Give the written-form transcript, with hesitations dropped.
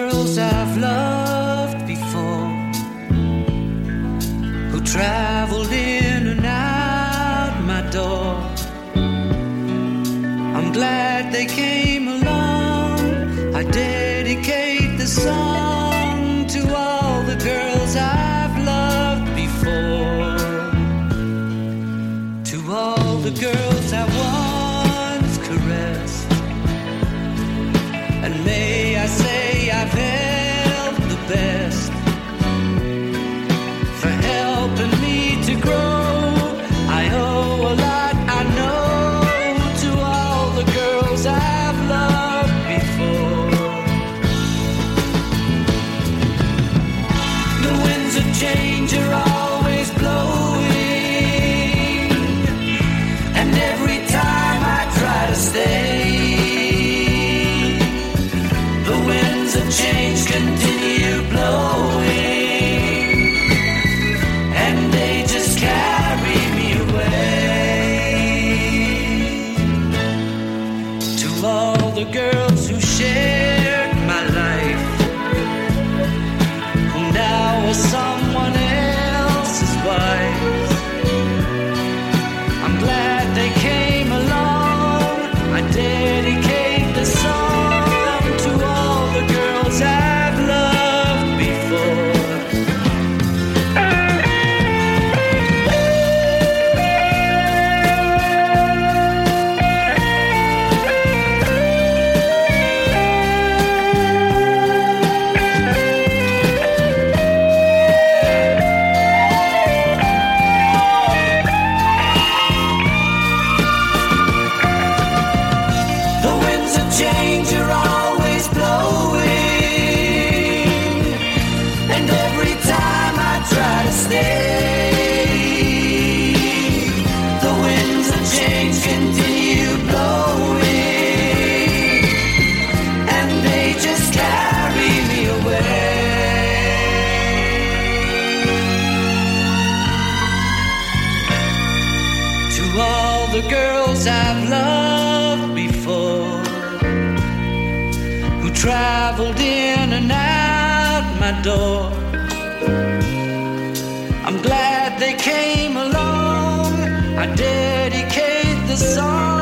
girls I've loved before, who traveled in and out my door. I'm glad they came along. I dedicate this song to all the girls I've loved before, to all the girls I once caressed. And may I say I've held the best for helping me to grow. I owe a lot, I know, to all the girls I've loved before. The winds of change are always blowing, and every time I try to stay, change continue blowing, and they just carry me away. To all the girls who shared my life, who now are someone else's wives, I'm glad they came along. I dedicate the song I've loved before. The winds of change are always blowing, try to stay. The winds of change continue blowing, and they just carry me away. To all the girls I've loved before, who traveled in and out my door, I'm glad they came along. I dedicate the song